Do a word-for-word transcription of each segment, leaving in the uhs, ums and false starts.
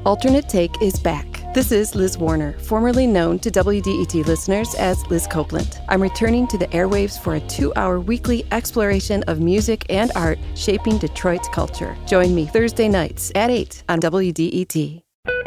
Alternate Take is back. This is Liz Warner, formerly known to W D E T listeners as Liz Copeland. I'm returning to the airwaves for a two-hour weekly exploration of music and art shaping Detroit's culture. Join me Thursday nights at eight on W D E T.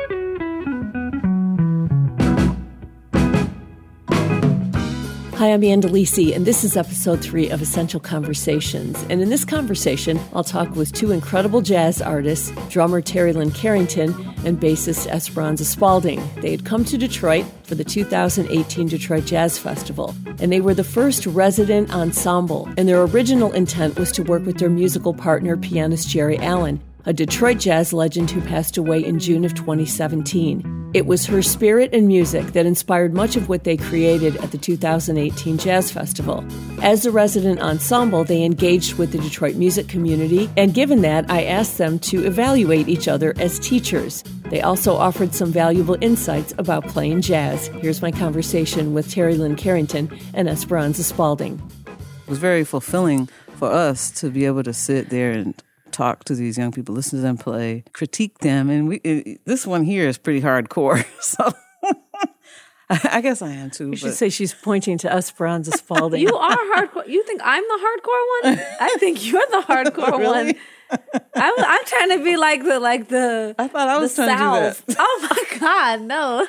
Hi, I'm Ann Delisi, and this is episode three of Essential Conversations. And in this conversation, I'll talk with two incredible jazz artists, drummer Terry Lynn Carrington and bassist Esperanza Spalding. They had come to Detroit for the two thousand eighteen Detroit Jazz Festival, and they were the first resident ensemble, and their original intent was to work with their musical partner, pianist Jerry Allen, a Detroit jazz legend who passed away in June of twenty seventeen. It was her spirit and music that inspired much of what they created at the two thousand eighteen Jazz Festival. As a resident ensemble, they engaged with the Detroit music community, and given that, I asked them to evaluate each other as teachers. They also offered some valuable insights about playing jazz. Here's my conversation with Terry Lynn Carrington and Esperanza Spalding. It was very fulfilling for us to be able to sit there and talk to these young people, listen to them play, critique them, and we it, this one here is pretty hardcore. So I guess I am too. You but. should say she's pointing to Esperanza Spalding. You are hardcore. You think I'm the hardcore one? I think you're the hardcore Really? one. I'm, I'm trying to be like the like the. I thought I was the trying South. to do that. Oh my God, no.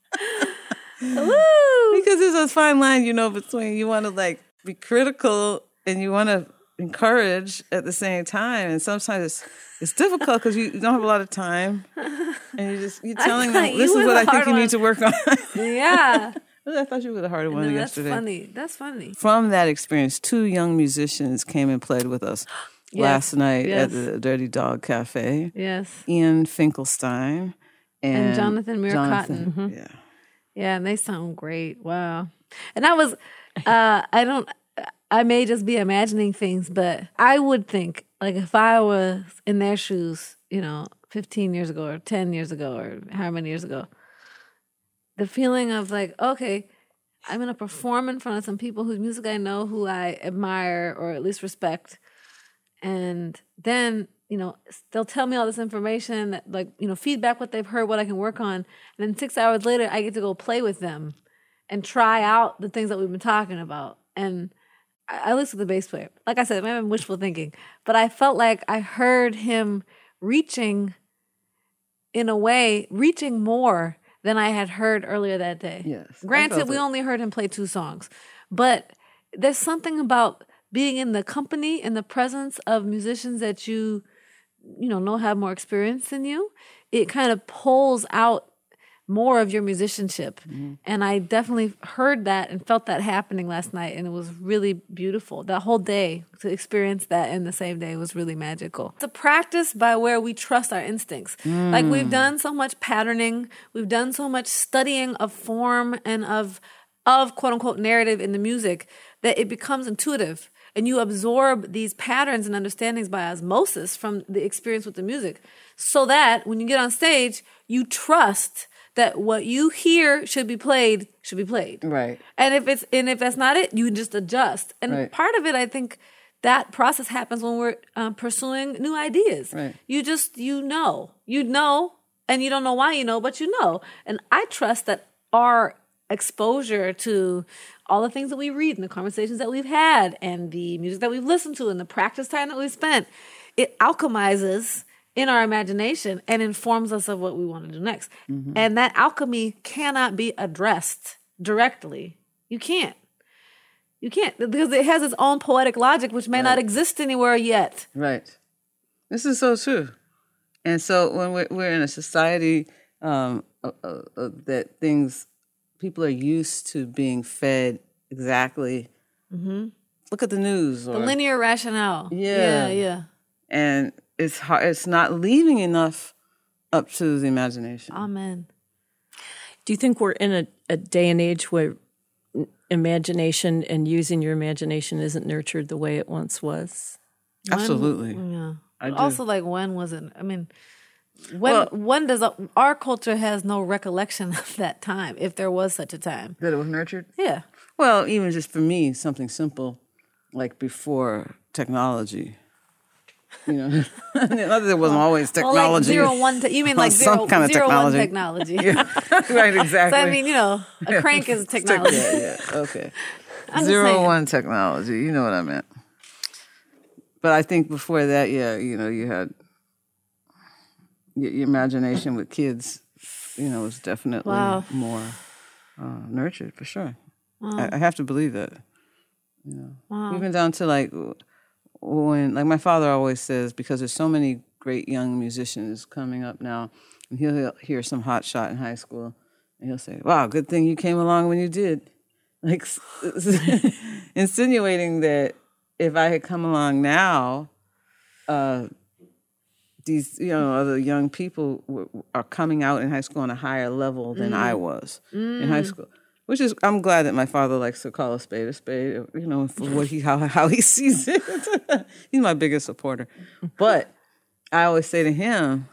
Woo! Because there's a fine line, you know, between you want to like be critical and you want to encourage at the same time, and sometimes it's it's difficult because you don't have a lot of time, and you just you're telling them, "This is what I think you need to work on." Yeah, I thought you were the harder one no, yesterday. That's funny. That's funny. From that experience, two young musicians came and played with us yes. last night yes. at the Dirty Dog Cafe. Yes, Ian Finkelstein and, and Jonathan Muir Jonathan, Cotton. Mm-hmm. Yeah, yeah, and they sound great. Wow, and I was, uh, I don't. I may just be imagining things, but I would think, like, if I was in their shoes, you know, fifteen years ago or ten years ago or however many years ago, the feeling of, like, okay, I'm going to perform in front of some people whose music I know, who I admire or at least respect, and then, you know, they'll tell me all this information, that, like, you know, feedback what they've heard, what I can work on, and then six hours later, I get to go play with them and try out the things that we've been talking about, and I listened to the bass player. Like I said, maybe I'm wishful thinking, but I felt like I heard him reaching, in a way, reaching more than I had heard earlier that day. Yes. Granted, we it. only heard him play two songs, but there's something about being in the company, in the presence of musicians that you, you know, know have more experience than you. It kind of pulls out more of your musicianship. Mm-hmm. And I definitely heard that and felt that happening last night. And it was really beautiful. That whole day, to experience that in the same day was really magical. It's a practice by where we trust our instincts. Mm. Like, we've done so much patterning. We've done so much studying of form and of, of quote unquote narrative in the music that it becomes intuitive. And you absorb these patterns and understandings by osmosis from the experience with the music. So that when you get on stage, you trust that what you hear should be played, should be played. Right. And if it's and if that's not it, you just adjust. And right. part of it, I think, that process happens when we're um, pursuing new ideas. Right. You just, you know. You know, and you don't know why you know, but you know. And I trust that our exposure to all the things that we read and the conversations that we've had and the music that we've listened to and the practice time that we've spent, it alchemizes in our imagination and informs us of what we want to do next. Mm-hmm. And that alchemy cannot be addressed directly. You can't. You can't, because it has its own poetic logic, which may right. not exist anywhere yet. Right. This is so true. And so when we're, we're in a society um, uh, uh, uh, that things, people are used to being fed exactly. Mm-hmm. Look at the news. Or, the linear rationale. Yeah. Yeah, yeah. And it's hard, it's not leaving enough up to the imagination. Amen. Do you think we're in a, a day and age where imagination and using your imagination isn't nurtured the way it once was? Absolutely. When, yeah. I do. Also, like, when was it? I mean, when well, when does a, our culture has no recollection of that time, if there was such a time that it was nurtured? Yeah. Well, even just for me, something simple like before technology. You know, not that it wasn't always technology. Well, like zero one. Te- you mean like zero, some kind of zero technology. one technology? Yeah. Right, exactly. So I mean, you know, a crank is technology. Yeah, yeah, okay. I'm Zero just saying. one technology. You know what I meant. But I think before that, yeah, you know, you had your, your imagination with kids. You know, was definitely Wow. more uh, nurtured for sure. Wow. I, I have to believe that. You know, Wow. even down to like when, like my father always says, because there's so many great young musicians coming up now, and he'll, he'll hear some hot shot in high school, and he'll say, "Wow, good thing you came along when you did," like insinuating that if I had come along now, uh, these you know other young people w- are coming out in high school on a higher level than mm. I was mm. in high school. Which is, I'm glad that my father likes to call a spade a spade, you know, for what he how how he sees it. He's my biggest supporter. But I always say to him,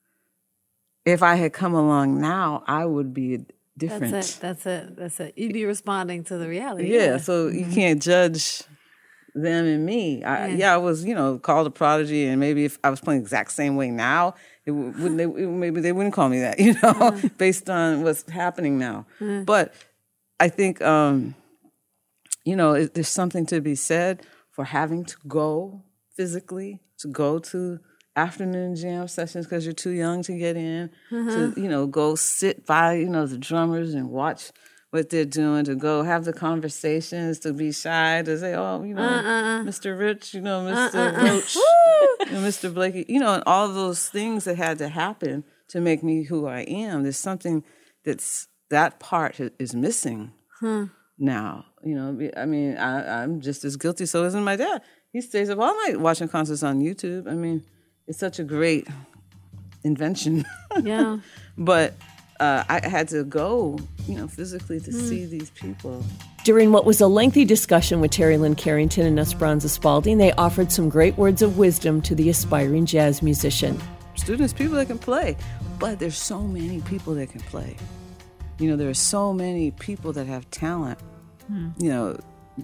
if I had come along now, I would be different. That's it. That's it. That's it. You'd be responding to the reality. Yeah. yeah. So mm-hmm. you can't judge them and me. I, yeah. yeah, I was, you know, called a prodigy, and maybe if I was playing the exact same way now, it wouldn't. They, it, maybe they wouldn't call me that, you know, mm-hmm. based on what's happening now. Mm-hmm. But I think, um, you know, it, there's something to be said for having to go physically, to go to afternoon jam sessions because you're too young to get in, mm-hmm. to, you know, go sit by, you know, the drummers and watch what they're doing, to go have the conversations, to be shy, to say, oh, you know, uh-uh. Mister Rich, you know, Mister Uh-uh. Roach, you know, Mister Blakey, you know, and all those things that had to happen to make me who I am. There's something that's, that part is missing hmm. now. You know, I mean, I, I'm just as guilty. So isn't my dad. He stays up all night watching concerts on YouTube. I mean, it's such a great invention. Yeah. But uh, I had to go, you know, physically to hmm. see these people. During what was a lengthy discussion with Terry Lynn Carrington and Esperanza Spalding, they offered some great words of wisdom to the aspiring jazz musician. Students, people that can play, but there's so many people that can play. You know, there are so many people that have talent. Hmm. You know,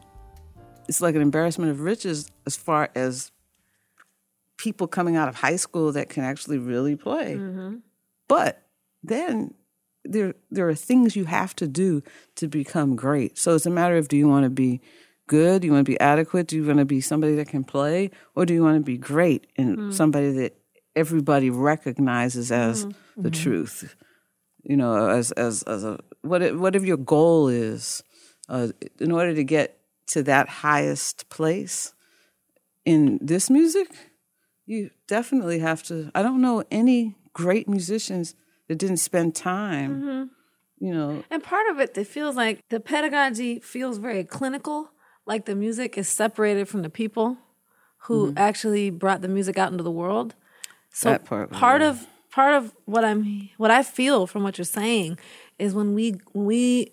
it's like an embarrassment of riches as far as people coming out of high school that can actually really play. Mm-hmm. But then there there are things you have to do to become great. So it's a matter of, do you want to be good? Do you want to be adequate? Do you want to be somebody that can play? Or do you want to be great and mm. somebody that everybody recognizes as mm-hmm. the mm-hmm. truth? You know, as as as a what whatever your goal is, uh, in order to get to that highest place in this music, you definitely have to. I don't know any great musicians that didn't spend time. Mm-hmm. You know, and part of it, it feels like the pedagogy feels very clinical, like the music is separated from the people who mm-hmm. actually brought the music out into the world. So that part, part yeah. of Part of what I'm, what I feel from what you're saying is when we when we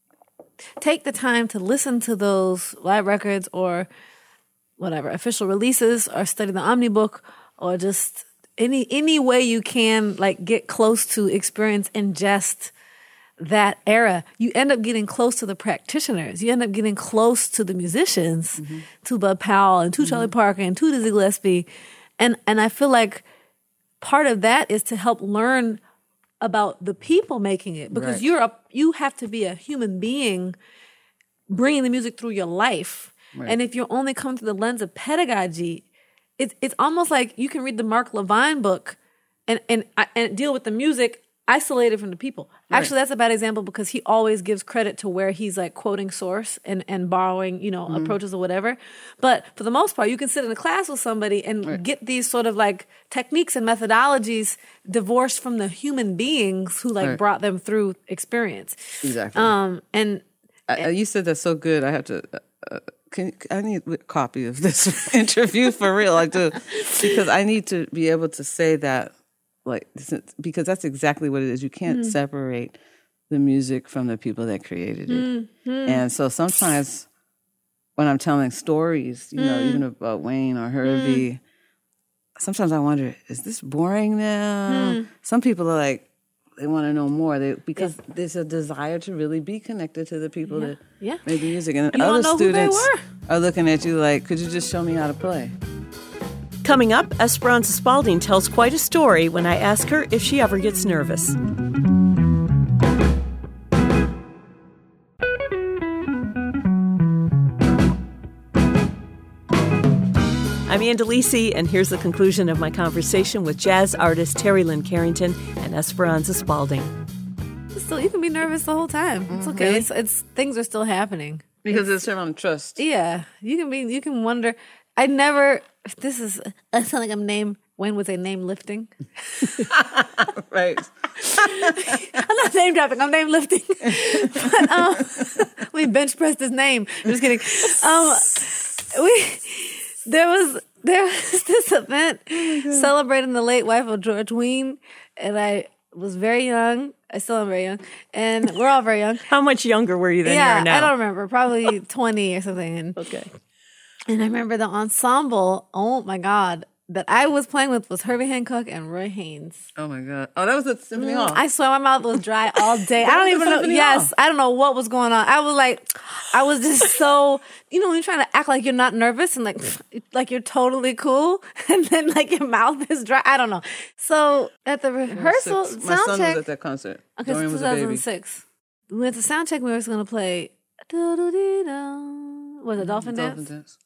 take the time to listen to those live records or whatever official releases, or study the Omnibook, or just any any way you can, like, get close to experience, ingest that era, you end up getting close to the practitioners. You end up getting close to the musicians, mm-hmm. to Bud Powell and to mm-hmm. Charlie Parker and to Dizzy Gillespie, and and I feel like part of that is to help learn about the people making it, because right. you're a, you have to be a human being bringing the music through your life. Right. And if you're only coming through the lens of pedagogy, it's it's almost like you can read the Mark Levine book and and and deal with the music isolated from the people. Right. Actually, that's a bad example because he always gives credit to where he's like quoting source and, and borrowing, you know, mm-hmm. approaches or whatever. But for the most part, you can sit in a class with somebody and right. get these sort of like techniques and methodologies divorced from the human beings who like right. brought them through experience. Exactly. Um, and, I, and you said that's so good. I have to. Uh, can I need a copy of this interview for real? I do, because I need to be able to say that. Like, because that's exactly what it is. You can't mm. separate the music from the people that created it. Mm. Mm. And so sometimes when I'm telling stories, you mm. know, even about Wayne or Herbie, mm. sometimes I wonder, is this boring now? Mm. Some people are like, they want to know more they, because yeah. there's a desire to really be connected to the people yeah. that yeah. made the music. And you other know students who they were. are looking at you like, could you just show me how to play? Coming up, Esperanza Spalding tells quite a story when I ask her if she ever gets nervous. I'm Ann Delisi, and here's the conclusion of my conversation with jazz artist Terry Lynn Carrington and Esperanza Spalding. So you can be nervous the whole time. It's okay. Really? It's, it's things are still happening. Because it's around trust. Yeah, you can be. You can wonder. I never. This is. I sound like I'm name. When was a name lifting? Right. I'm not name dropping. I'm name lifting. But um, we bench pressed his name. I'm just kidding. Um, we there was there was this event oh celebrating the late wife of George Wein, and I was very young. I still am very young, and we're all very young. How much younger were you than yeah, you are now? I don't remember. Probably twenty or something. And, okay. And I remember the ensemble. Oh my God. That I was playing with was Herbie Hancock and Roy Haynes. Oh my God! Oh, that was at Symphony Mm, Hall. I swear my mouth was dry all day. I don't even know. Symphony Yes, Hall. I don't know what was going on. I was like, I was just so, you know, when you're trying to act like you're not nervous and like, like you're totally cool, and then like your mouth is dry. I don't know. So at the rehearsal, Six. sound My son check. was at that concert. Okay, Dorian so was a baby. two thousand six. We went to sound check. We were going to play. Was it Dolphin Dance? Dolphin Dance.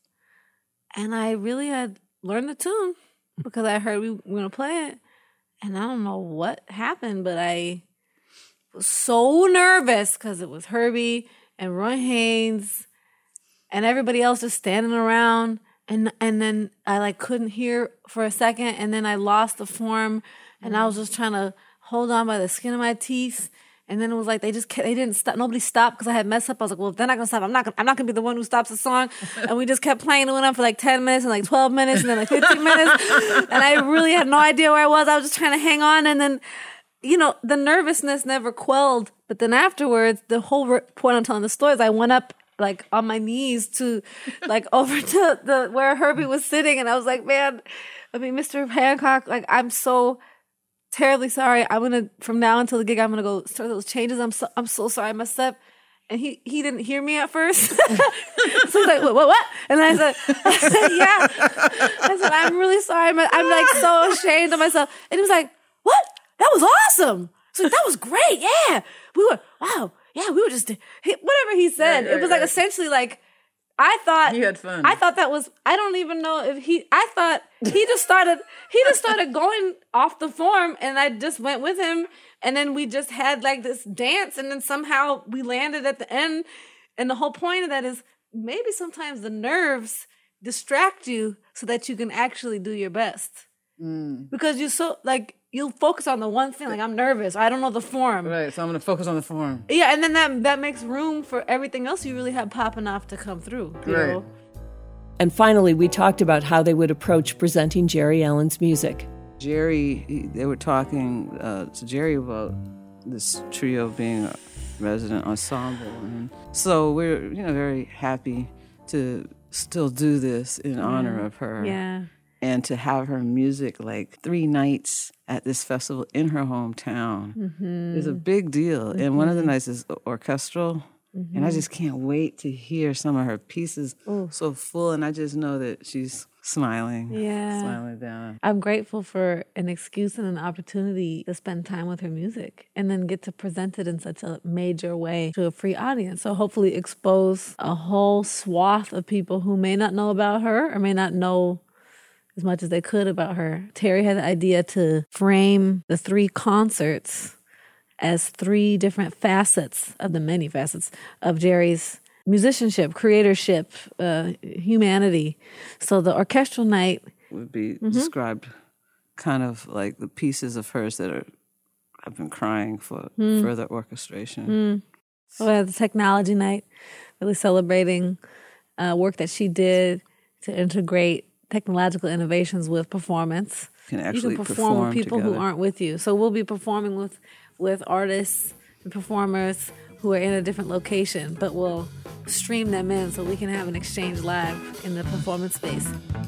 And I really had learned the tune because I heard we were going to play it. And I don't know what happened, but I was so nervous because it was Herbie and Roy Haynes and everybody else just standing around. And and then I like couldn't hear for a second. And then I lost the form. And I was just trying to hold on by the skin of my teeth. And then it was like they just kept, they didn't stop. Nobody stopped because I had messed up. I was like, well, if they're not gonna stop, I'm not gonna, I'm not gonna be the one who stops the song. And we just kept playing. It went on for like ten minutes and like twelve minutes and then like fifteen minutes. And I really had no idea where I was. I was just trying to hang on. And then, you know, the nervousness never quelled. But then afterwards, the whole re- point I'm telling the story is I went up like on my knees to like over to the where Herbie was sitting, and I was like, man, I mean, Mister Hancock, like I'm so terribly sorry. I'm gonna from now until the gig, I'm gonna go start those changes. I'm so I'm so sorry I messed up. And he he didn't hear me at first. So he's like, what, what, what? And I said, I said, yeah. I said, I'm really sorry. I'm, I'm like so ashamed of myself. And he was like, what? That was awesome. So that was great. Yeah. We were, wow. Yeah, we were just, he, whatever he said. Right, right, it was like right. essentially like, I thought You had fun. I thought that was I don't even know if he I thought he just started he just started going off the form, and I just went with him, and then we just had like this dance, and then somehow we landed at the end. And the whole point of that is maybe sometimes the nerves distract you so that you can actually do your best. Mm. Because you're so like you'll focus on the one thing, like I'm nervous, I don't know the form. Right, so I'm going to focus on the form. Yeah, and then that that makes room for everything else you really have popping off to come through. You Right. know? And finally, we talked about how they would approach presenting Jerry Allen's music. Jerry, he, they were talking uh, to Jerry about this trio being a resident ensemble. And so we're, you know, very happy to still do this in honor of her. Yeah. And to have her music like three nights at this festival in her hometown mm-hmm. is a big deal. Mm-hmm. And one of the nights is orchestral. Mm-hmm. And I just can't wait to hear some of her pieces Ooh. so full. And I just know that she's smiling, yeah. smiling down. I'm grateful for an excuse and an opportunity to spend time with her music and then get to present it in such a major way to a free audience. So hopefully expose a whole swath of people who may not know about her or may not know as much as they could about her. Terry had the idea to frame the three concerts as three different facets of the many facets of Jerry's musicianship, creatorship, uh, humanity. So the orchestral night would be mm-hmm. described kind of like the pieces of hers that are I've been crying for mm. further orchestration. Mm. So we had the technology night, really celebrating uh, work that she did to integrate technological innovations with performance. You can actually you can perform, perform with people together. who aren't with you. So we'll be performing with, with artists and performers who are in a different location, but we'll stream them in so we can have an exchange live in the performance space.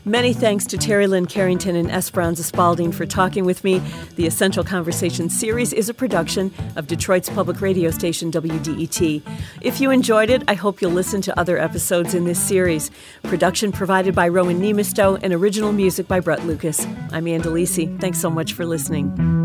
Many thanks to Terry Lynn Carrington and Esperanza Spalding for talking with me. The Essential Conversation series is a production of Detroit's public radio station, W D E T. If you enjoyed it, I hope you'll listen to other episodes in this series. Production provided by Rowan Nemisto and original music by Brett Lucas. I'm Ann Delisi. Thanks so much for listening.